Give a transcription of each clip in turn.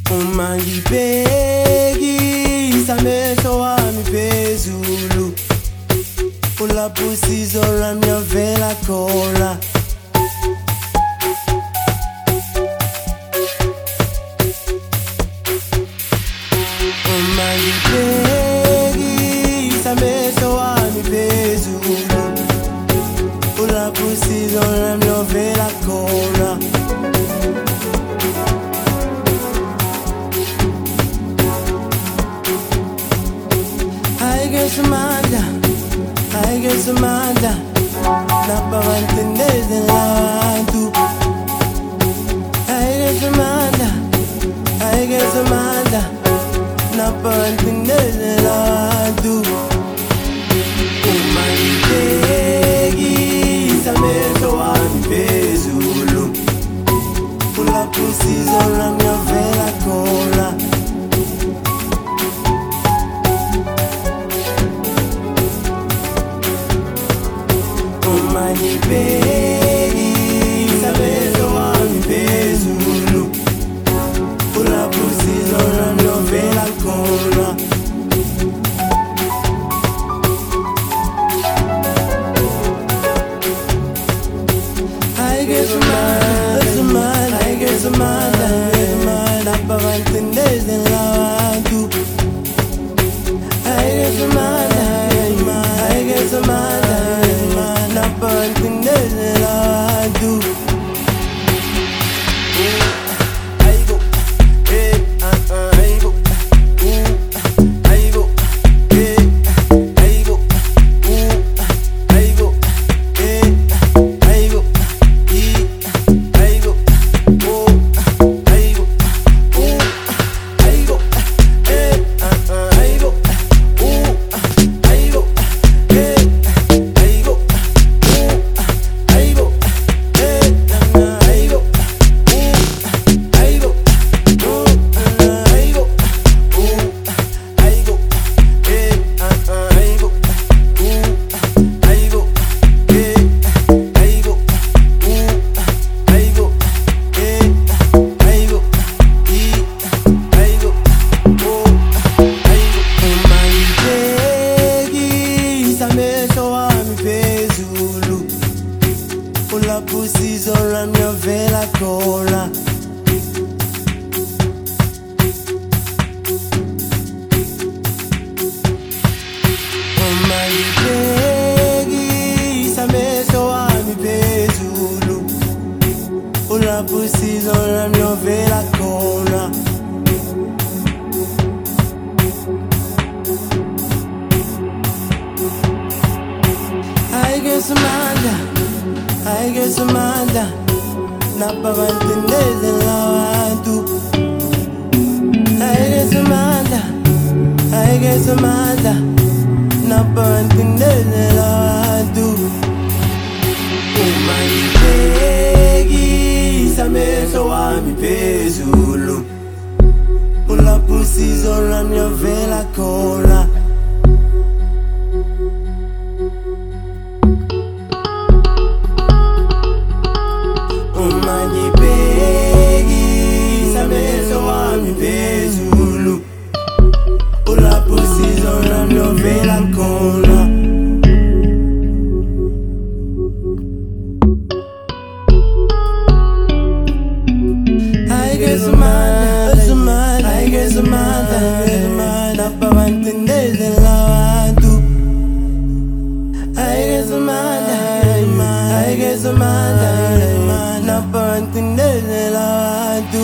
Uma ngibhekisa amehlo wami phezulu, ulapho usizo lwami yavela khona. Uma ngibhekisa amehlo wami phezulu, ulapho usizo lwami yavela khona. I get some manda, napa mantendeze lantu. I get some manda, napa mantendeze lantu. Uma ngibhekisa amehlo wami phezulu, ulapho usizo lwami yavela khona. Uma ngibhekisa amehlo wami phezulu, ulapho usizo lwami yavela khona. I get some manda, napa mantendeze lantu. I get some manda, napa mantendeze lantu. Ulapho usizo lwami yavela khona. Uma ngibhekisa amehlo wami phezulu, ulapho usizo lwami yavela khona. I get some manda, napa mantendeze lantu. I get some manda, napa mantendeze lantu. Uma ngibhekisa amehlo wami phezulu, ulapho usizo lwami yavela khona. Uma ngibhekisa amehlo wami phezulu, ulapho usizo lwami yavela khona. I get some manda, napa mantendeze lantu. I get some manda, napa mantendeze lantu.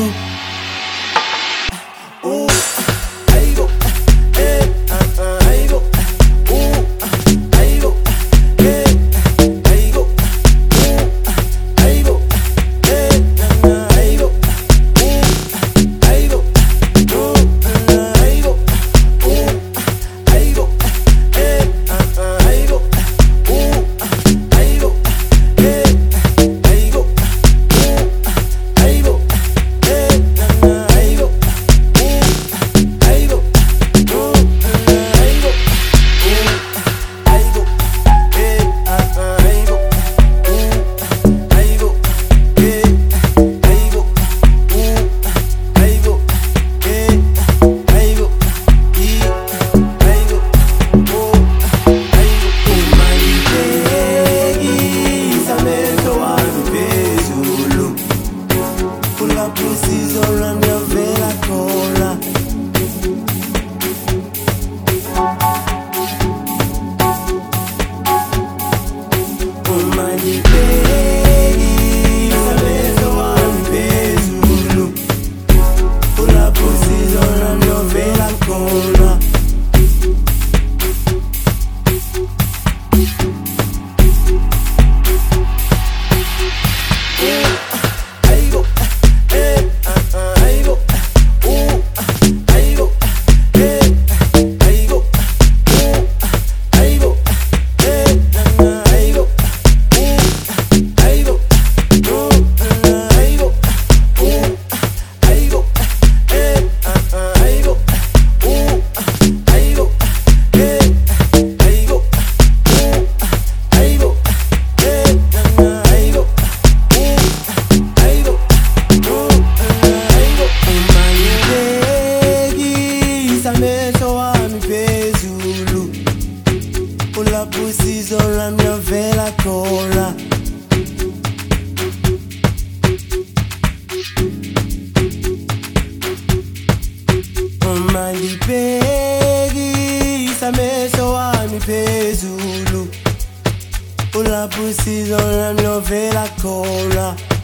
usizo lwami lovela khona. Uma ngibhekisa amehlo wami phezulu, ulapho usizo lwami lovela khona. Amehlo wami phezulu, ulapho usizo lwami lovela khona. Uma ngibhekisa amehlo wami phezulu, ulapho usizo lwami lovela khona.